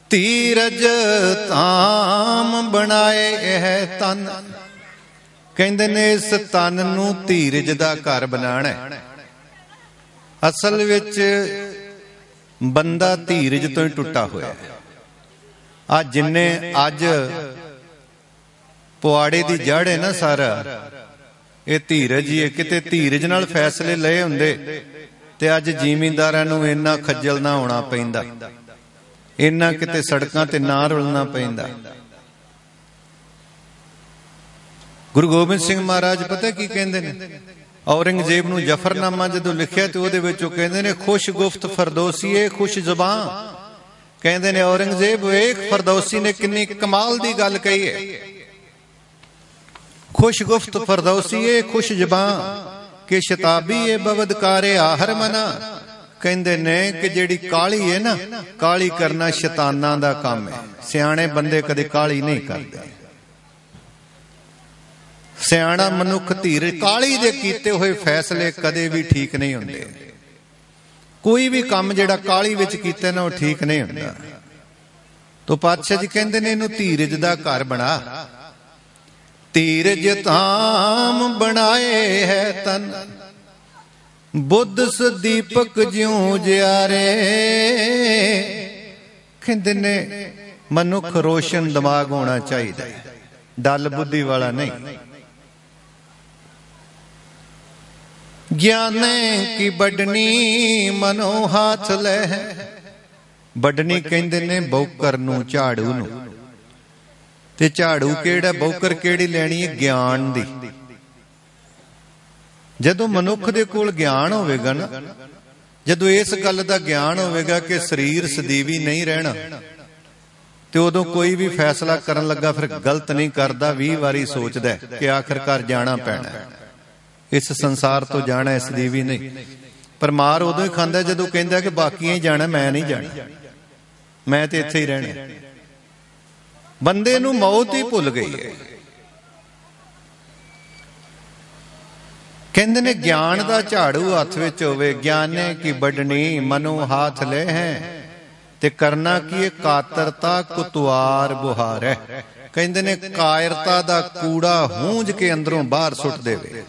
ਧੀਰਜ ਧਾਮ ਬਣਾਏ ਇਹ ਤਨ। ਕਹਿੰਦੇ ਨੇ ਇਸ ਤਨ ਨੂੰ ਧੀਰਜ ਦਾ ਘਰ ਬਣਾਉਣਾ ਹੈ। ਅਸਲ ਵਿੱਚ ਬੰਦਾ ਧੀਰਜ ਤੋਂ ਹੀ ਟੁੱਟਾ ਹੋਇਆ ਹੈ। ਆ ਜਿੰਨੇ ਅੱਜ ਪੁਆੜੇ ਦੀ ਜੜ ਹੈ ਨਾ ਸਾਰਾ, ਇਹ ਧੀਰਜ ਹੀ ਹੈ। ਕਿਤੇ ਧੀਰਜ ਨਾਲ ਫੈਸਲੇ ਲਏ ਹੁੰਦੇ ਤੇ ਅੱਜ ਜ਼ਿਮੀਂਦਾਰਾਂ ਨੂੰ ਇੰਨਾ ਖੱਜਲ ਨਾ ਹੋਣਾ ਪੈਂਦਾ, ਇੰਨਾ ਕਿਤੇ ਸੜਕਾਂ ਤੇ ਨਾ ਰੁਲਣਾ ਪੈਂਦਾ। ਗੁਰੂ ਗੋਬਿੰਦ ਸਿੰਘ ਮਹਾਰਾਜ ਪਤਾ ਕੀ ਕਹਿੰਦੇ ਨੇ? ਔਰੰਗਜ਼ੇਬ ਨੂੰ ਜਫਰਨਾਮਾ ਜਦੋਂ ਲਿਖਿਆ ਤੇ ਉਹਦੇ ਵਿੱਚ ਉਹ ਕਹਿੰਦੇ ਨੇ, ਖੁਸ਼ ਗੁਫਤ ਫਰਦੋਸੀਏ ਖੁਸ਼ ਜ਼ੁਬਾਨ। ਕਹਿੰਦੇ ਨੇ ਔਰੰਗਜ਼ੇਬ ਵੇਖ ਫਰਦੌਸੀ ਨੇ ਕਿੰਨੀ ਕਮਾਲ ਦੀ ਗੱਲ ਕਹੀ ਹੈ। ਖੁਸ਼ ਗੁਫਤ ਫਰਦੌਸੀਏ ਖੁਸ਼ ਜ਼ੁਬਾਨ ਕਿ ਸ਼ਤਾਬੀ ਬਵਦਕਾਰੇ ਆਹਰ ਮਨਾ। ਕਹਿੰਦੇ ਨੇ ਕਿ ਜਿਹੜੀ ਕਾਲੀ ਹੈ ਨਾ, ਕਾਲੀ ਕਰਨਾ ਸ਼ੈਤਾਨਾਂ ਦਾ ਕੰਮ ਹੈ। ਸਿਆਣੇ ਬੰਦੇ ਕਦੇ ਕਾਲੀ ਨਹੀਂ ਕਰਦੇ। ਸਿਆਣਾ ਮਨੁੱਖ ਧੀਰਜ, ਕਾਲੀ ਦੇ ਕੀਤੇ ਹੋਏ ਫੈਸਲੇ ਕਦੇ ਵੀ ਠੀਕ ਨਹੀਂ ਹੁੰਦੇ। ਕੋਈ ਵੀ ਕੰਮ ਜਿਹੜਾ ਕਾਲੀ ਵਿੱਚ ਕੀਤਾ ਨਾ ਉਹ ਠੀਕ ਨਹੀਂ ਹੁੰਦਾ। ਤੋ ਪਾਤਸ਼ਾਹ ਜੀ ਕਹਿੰਦੇ ਨੇ ਇਹਨੂੰ ਧੀਰਜ ਦਾ ਘਰ ਬਣਾ। ਧੀਰਜ ਧਾਮ ਬਣਾਏ ਹੈ ਤਨ, ਬੁੱਧ ਸਦੀਪਕ ਜਿਉ ਜਿਆਰੇ। ਕਹਿੰਦੇ ਨੇ ਮਨੁੱਖ ਰੋਸ਼ਨ ਦਿਮਾਗ ਹੋਣਾ ਚਾਹੀਦਾ, ਡਲ ਬੁੱਧੀ ਵਾਲਾ ਨਹੀਂ। ਗਿਆਨੇ ਕੀ ਵੱਢਣੀ ਮਨੋ ਹੱਥ ਲੈ। ਵੱਢਣੀ ਕਹਿੰਦੇ ਨੇ ਬੌਕਰ ਨੂੰ, ਝਾੜੂ ਨੂੰ। ਤੇ ਝਾੜੂ ਕਿਹੜਾ, ਬੌਕਰ ਕਿਹੜੀ ਲੈਣੀ ਹੈ? ਗਿਆਨ ਦੀ। ਜਦੋਂ ਮਨੁੱਖ ਦੇ ਕੋਲ ਗਿਆਨ ਹੋਵੇਗਾ ਨਾ, ਜਦੋਂ ਇਸ ਗੱਲ ਦਾ ਗਿਆਨ ਹੋਵੇਗਾ ਕਿ ਸਰੀਰ ਸਦੀਵੀ ਨਹੀਂ ਰਹਿਣਾ, ਤੇ ਉਦੋਂ ਕੋਈ ਵੀ ਫੈਸਲਾ ਕਰਨ ਲੱਗਾ ਫਿਰ ਗਲਤ ਨਹੀਂ ਕਰਦਾ। 20 ਵਾਰੀ ਸੋਚਦਾ ਕਿ ਆਖਿਰਕਾਰ ਜਾਣਾ ਪੈਣਾ, ਇਸ ਸੰਸਾਰ ਤੋਂ ਜਾਣਾ, ਇਸ ਦੀ ਵੀ ਨਹੀਂ। ਪਰ ਮਾਰ ਉਦੋਂ ਹੀ ਖਾਂਦਾ ਜਦੋਂ ਕਹਿੰਦਾ ਕਿ ਬਾਕੀਆਂ ਹੀ ਜਾਣਾ, ਮੈਂ ਨਹੀਂ ਜਾਣਾ, ਮੈਂ ਤੇ ਇੱਥੇ ਹੀ ਰਹਿਣਾ। ਬੰਦੇ ਨੂੰ ਮੌਤ ਹੀ ਭੁੱਲ ਗਈ ਹੈ। ਕਹਿੰਦੇ ਨੇ ਗਿਆਨ ਦਾ ਝਾੜੂ ਹੱਥ ਵਿੱਚ ਹੋਵੇ। ਗਿਆਨੇ ਕੀ ਵੱਢਣੀ ਮਨੋ ਹਾਥ ਲੈ ਹੈ। ਤੇ ਕਰਨਾ ਕੀ ਹੈ? ਕਾਤਰਤਾ ਕੁਤਵਾਰ ਬੁਹਾਰ ਹੈ। ਕਹਿੰਦੇ ਨੇ ਕਾਇਰਤਾ ਦਾ ਕੂੜਾ ਹੂੰਝ ਕੇ ਅੰਦਰੋਂ ਬਾਹਰ ਸੁੱਟ ਦੇਵੇ।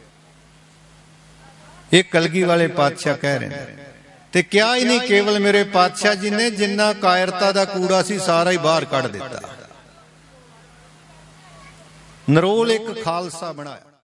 ਇਹ ਕਲਗੀ ਵਾਲੇ ਪਾਤਸ਼ਾਹ ਕਹਿ ਰਹੇ ਨੇ। ਤੇ ਕਿਹਾ ਹੀ ਨਹੀਂ ਕੇਵਲ ਮੇਰੇ ਪਾਤਸ਼ਾਹ ਜੀ ਨੇ, ਜਿੰਨਾ ਕਾਇਰਤਾ ਦਾ ਕੂੜਾ ਸੀ ਸਾਰਾ ਹੀ ਬਾਹਰ ਕੱਢ ਦਿੱਤਾ। ਨਰੋਲ ਇੱਕ ਖਾਲਸਾ ਬਣਾਇਆ।